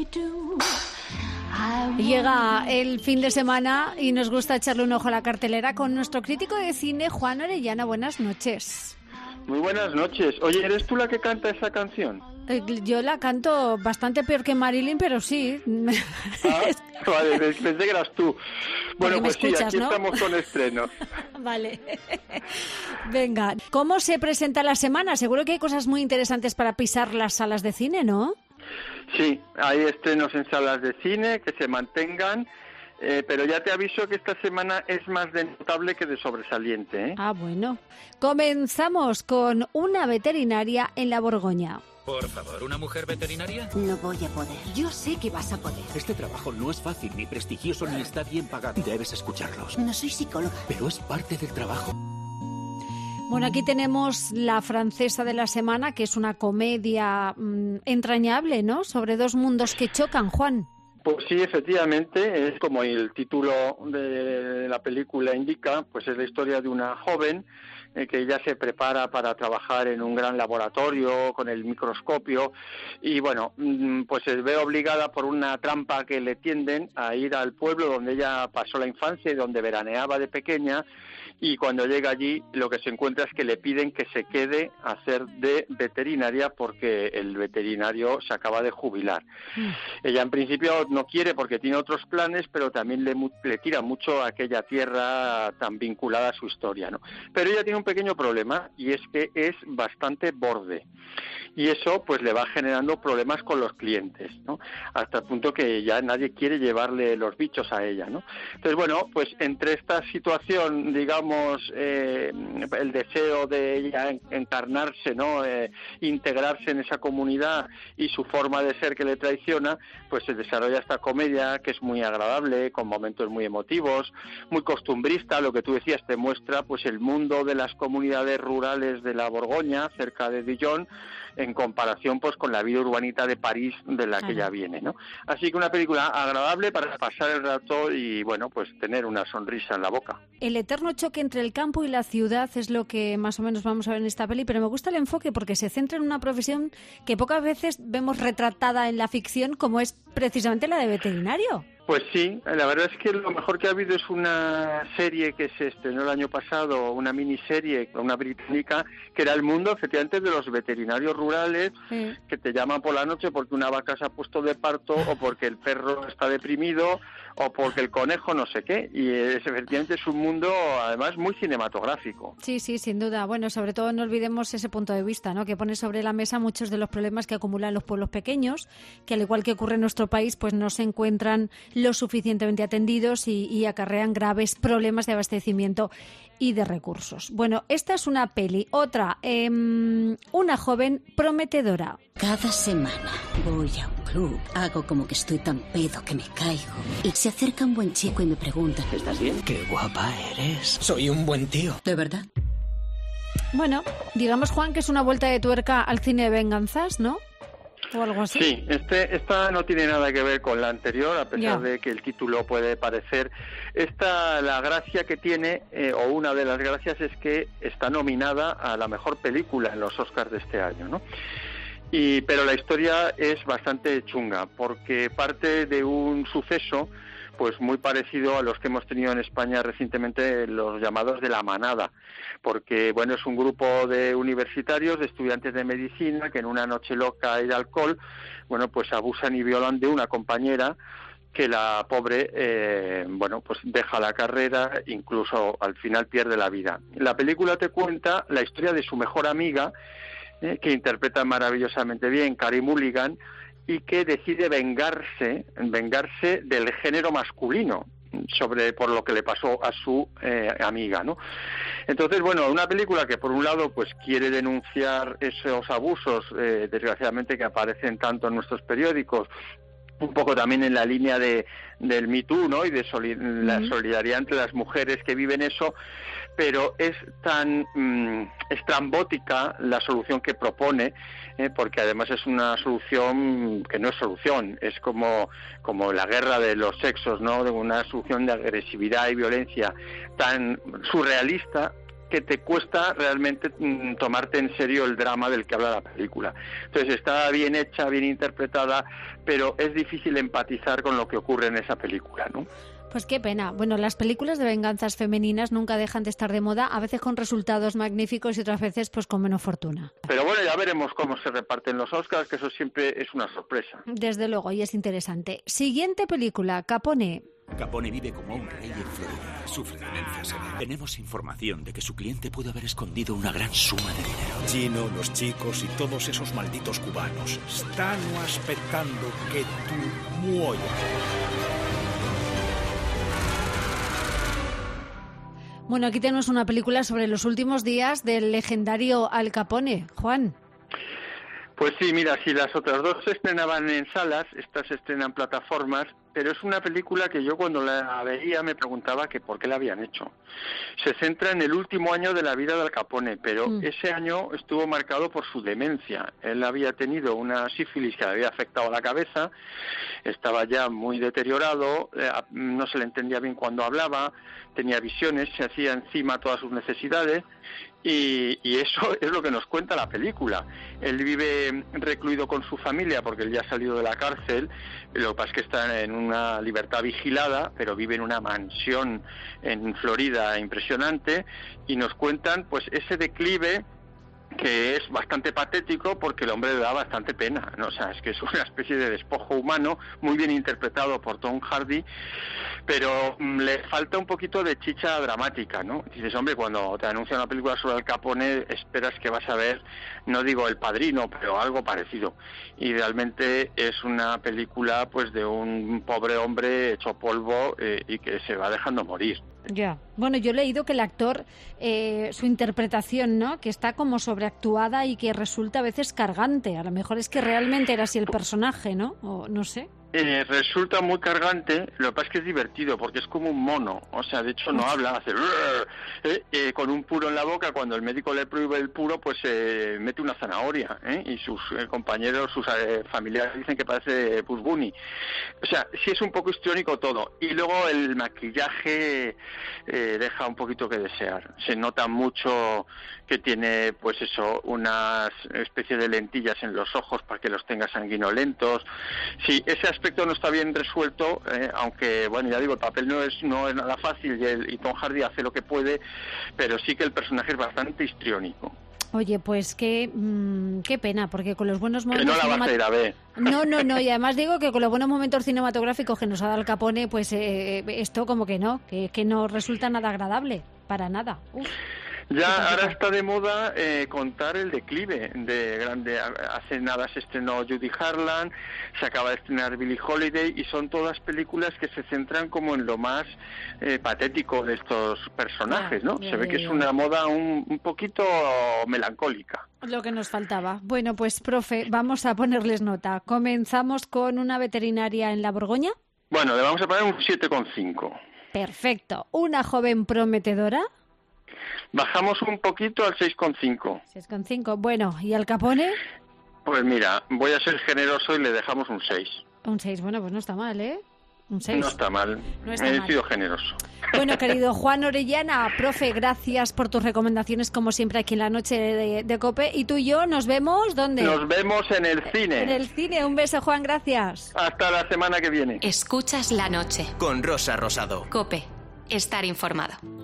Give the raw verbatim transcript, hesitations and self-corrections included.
Llega el fin de semana y nos gusta echarle un ojo a la cartelera con nuestro crítico de cine, Juan Orellana. Buenas noches. Muy buenas noches. Oye, ¿eres tú la que canta esa canción? Eh, yo la canto bastante peor que Marilyn, pero sí. Ah, vale, pensé que eras tú. Bueno, pues escuchas, sí, aquí ¿no? estamos con estrenos. Vale. Venga, ¿cómo se presenta la semana? Seguro que hay cosas muy interesantes para pisar las salas de cine, ¿no? Sí, hay estrenos en salas de cine que se mantengan, eh, pero ya te aviso que esta semana es más de notable que de sobresaliente, ¿eh? Ah, bueno. Comenzamos con una veterinaria en la Borgoña. Por favor, ¿una mujer veterinaria? No voy a poder. Yo sé que vas a poder. Este trabajo no es fácil, ni prestigioso, ni está bien pagado. Debes escucharlos. No soy psicóloga. Pero es parte del trabajo. Bueno, aquí tenemos La francesa de la semana, que es una comedia mmm, entrañable, ¿no? Sobre dos mundos que chocan, Juan. Pues sí, efectivamente, es como el título de la película indica, pues es la historia de una joven eh, que ella se prepara para trabajar en un gran laboratorio con el microscopio y bueno, pues se ve obligada por una trampa que le tienden a ir al pueblo donde ella pasó la infancia y donde veraneaba de pequeña. Y cuando llega allí lo que se encuentra es que le piden que se quede a hacer de veterinaria porque el veterinario se acaba de jubilar. Mm. Ella en principio no quiere porque tiene otros planes, pero también le, le tira mucho a aquella tierra tan vinculada a su historia, ¿no? Pero ella tiene un pequeño problema y es que es bastante borde. Y eso pues le va generando problemas con los clientes, ¿no? Hasta el punto que ya nadie quiere llevarle los bichos a ella, ¿no? Entonces, bueno, pues entre esta situación, digamos, eh, el deseo de ella encarnarse, ¿no? Eh, integrarse en esa comunidad y su forma de ser que le traiciona, pues se desarrolla esta comedia que es muy agradable, con momentos muy emotivos, muy costumbrista, lo que tú decías, te muestra pues el mundo de las comunidades rurales de la Borgoña, cerca de Dijon, en comparación pues con la vida urbanita de París de la que ella viene, ¿no? Así que una película agradable para pasar el rato y bueno, pues tener una sonrisa en la boca. El eterno choque entre el campo y la ciudad es lo que más o menos vamos a ver en esta peli, pero me gusta el enfoque porque se centra en una profesión que pocas veces vemos retratada en la ficción, como es precisamente la de veterinario. Pues sí, la verdad es que lo mejor que ha habido es una serie que se estrenó el año pasado, una miniserie, una británica, que era el mundo, efectivamente, de los veterinarios rurales, sí, que te llaman por la noche porque una vaca se ha puesto de parto o porque el perro está deprimido o porque el conejo no sé qué. Y es, efectivamente es un mundo, además, muy cinematográfico. Sí, sí, sin duda. Bueno, sobre todo no olvidemos ese punto de vista, ¿no? Que pone sobre la mesa muchos de los problemas que acumulan los pueblos pequeños, que al igual que ocurre en nuestro país, pues no se encuentran lo suficientemente atendidos y, y acarrean graves problemas de abastecimiento y de recursos. Bueno, esta es una peli. Otra, eh, una joven prometedora. Cada semana voy a un club, hago como que estoy tan pedo que me caigo y se acerca un buen chico y me pregunta: ¿estás bien? ¡Qué guapa eres! Soy un buen tío. ¿De verdad? Bueno, digamos, Juan, que es una vuelta de tuerca al cine de venganzas, ¿no? O algo así. Sí, este, esta no tiene nada que ver con la anterior, a pesar ya. de que el título puede parecer. Esta, la gracia que tiene, eh, o una de las gracias, es que está nominada a la mejor película en los Oscars de este año, ¿no? Y, pero la historia es bastante chunga, porque parte de un suceso pues muy parecido a los que hemos tenido en España recientemente, los llamados de la manada, porque bueno, es un grupo de universitarios, de estudiantes de medicina, que en una noche loca y de alcohol, bueno, pues abusan y violan de una compañera, que la pobre, eh, bueno, pues deja la carrera, incluso al final pierde la vida. La película te cuenta la historia de su mejor amiga, eh, que interpreta maravillosamente bien, Carey Mulligan, y que decide vengarse, vengarse del género masculino, sobre por lo que le pasó a su eh, amiga, ¿no? Entonces, bueno, una película que por un lado pues quiere denunciar esos abusos, eh, desgraciadamente, que aparecen tanto en nuestros periódicos, un poco también en la línea de del Me Too, ¿no? Y de soli- uh-huh. la solidaridad entre las mujeres que viven eso, pero es tan mmm, estrambótica la solución que propone, eh, porque además es una solución que no es solución, es como como la guerra de los sexos, ¿no? De una solución de agresividad y violencia tan surrealista, que te cuesta realmente mm, tomarte en serio el drama del que habla la película. Entonces está bien hecha, bien interpretada, pero es difícil empatizar con lo que ocurre en esa película, ¿no? Pues qué pena. Bueno, las películas de venganzas femeninas nunca dejan de estar de moda, a veces con resultados magníficos y otras veces pues con menos fortuna. Pero bueno, ya veremos cómo se reparten los Oscars, que eso siempre es una sorpresa. Desde luego, y es interesante. Siguiente película, Capone. Capone vive como un rey en Florida. Sufre demencia severa. Tenemos información de que su cliente puede haber escondido una gran suma de dinero. Gino, los chicos y todos esos malditos cubanos están esperando que tú mueras. Bueno, aquí tenemos una película sobre los últimos días del legendario Al Capone. Juan. Pues sí, mira, si las otras dos se estrenaban en salas, estas se estrenan en plataformas, pero es una película que yo cuando la veía me preguntaba que por qué la habían hecho. Se centra en el último año de la vida de Al Capone, pero mm. ese año estuvo marcado por su demencia. Él había tenido una sífilis que le había afectado a la cabeza, estaba ya muy deteriorado, no se le entendía bien cuando hablaba, tenía visiones, se hacía encima todas sus necesidades. Y, y eso es lo que nos cuenta la película. Él vive recluido con su familia porque él ya ha salido de la cárcel, lo que pasa es que está en una libertad vigilada, pero vive en una mansión en Florida impresionante, y nos cuentan pues ese declive que es bastante patético porque el hombre le da bastante pena, ¿no? O sea, es que es una especie de despojo humano muy bien interpretado por Tom Hardy, pero mm, le falta un poquito de chicha dramática, ¿no? Dices, hombre, cuando te anuncian una película sobre Al Capone esperas que vas a ver, no digo El Padrino, pero algo parecido, y realmente es una película pues de un pobre hombre hecho polvo eh, y que se va dejando morir. Ya. Bueno, yo he leído que el actor, eh, su interpretación, ¿no?, que está como sobreactuada y que resulta a veces cargante. A lo mejor es que realmente era así el personaje, ¿no? O no sé. Eh, resulta muy cargante, lo que pasa es que es divertido porque es como un mono, o sea, de hecho no habla, hace eh, eh, con un puro en la boca. Cuando el médico le prohíbe el puro, pues eh, mete una zanahoria, ¿eh? Y sus eh, compañeros, sus eh, familiares dicen que parece Bugs Bunny. O sea, sí es un poco histriónico todo, y luego el maquillaje eh, deja un poquito que desear. Se nota mucho que tiene, pues eso, una especie de lentillas en los ojos para que los tenga sanguinolentos. Sí, ese aspecto no está bien resuelto, eh, aunque, bueno, ya digo, el papel no es no es nada fácil y, el, y Tom Hardy hace lo que puede, pero sí que el personaje es bastante histriónico. Oye, pues qué, mmm, qué pena, porque con los buenos momentos... Que no la vas a ir a ver. No, no, no, y además digo que con los buenos momentos cinematográficos que nos ha dado Al Capone, pues eh, esto como que no, que, que no resulta nada agradable, para nada. Uf. Ya ahora está de moda eh, contar el declive de grande. Hace nada se estrenó Judy Garland, se acaba de estrenar Billie Holiday, y son todas películas que se centran como en lo más eh, patético de estos personajes, ¿no? Se ve que es una moda un, un poquito melancólica. Lo que nos faltaba. Bueno, pues profe, vamos a ponerles nota. Comenzamos con una veterinaria en la Borgoña. Bueno, le vamos a poner un siete coma cinco. Perfecto. Una joven prometedora. Bajamos un poquito al seis coma cinco. seis coma cinco. Bueno, ¿y Al Capone? Pues mira, voy a ser generoso y le dejamos un seis. Un seis, bueno, pues no está mal, ¿eh? Un seis. No está mal. No está He mal. sido generoso. Bueno, querido Juan Orellana, profe, gracias por tus recomendaciones, como siempre, aquí en la noche de, de COPE. Y tú y yo nos vemos, ¿dónde? Nos vemos en el cine. En el cine. Un beso, Juan, gracias. Hasta la semana que viene. Escuchas La Noche. Con Rosa Rosado. COPE. Estar informado.